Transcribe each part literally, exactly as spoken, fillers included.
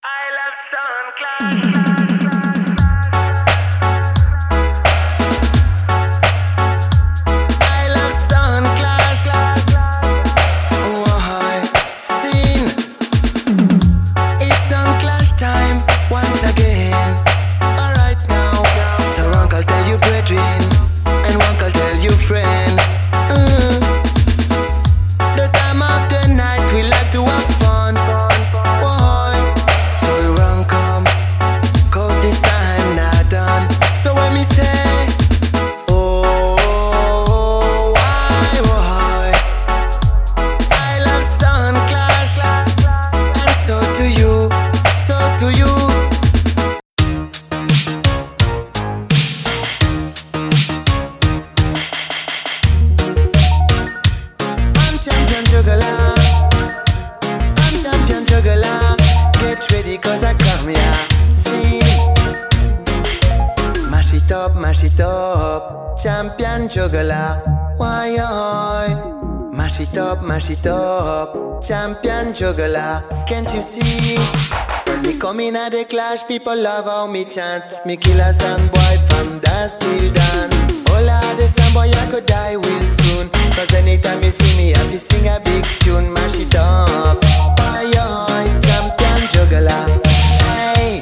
I love Sun Clash. Mash it up, champion juggler. Why, oh, mash it up, mash it up, champion juggler. Can't you see? When me come in at the clash, people love how me chant. Me kill a sound boy from dusk till dawn. Hola, the sound boy I could die real soon. Cause anytime you see me, I have to sing a big tune. Mash it up, why, oh, champion juggler. Hey.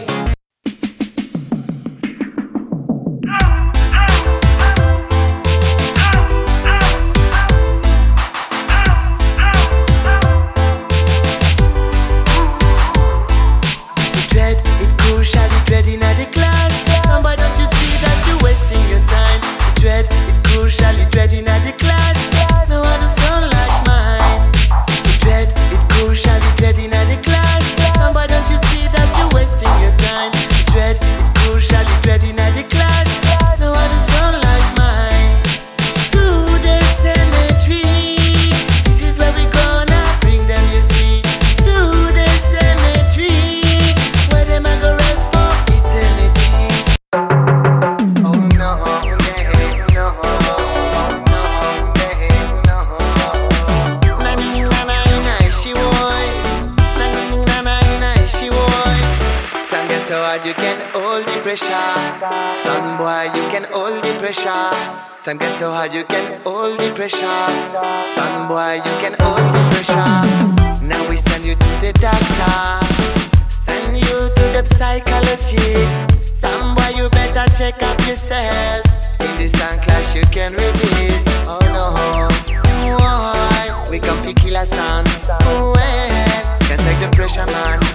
So hard you can hold the pressure. Son boy, you can hold the pressure. Time gets so hard you can hold the pressure. Son boy, you can hold the pressure. Now we send you to the doctor, send you to the psychologist. Son boy, you better check up yourself. In this Sun Clash you can resist. Oh no, boy, we come to kill a son. Well, can't take the pressure, man.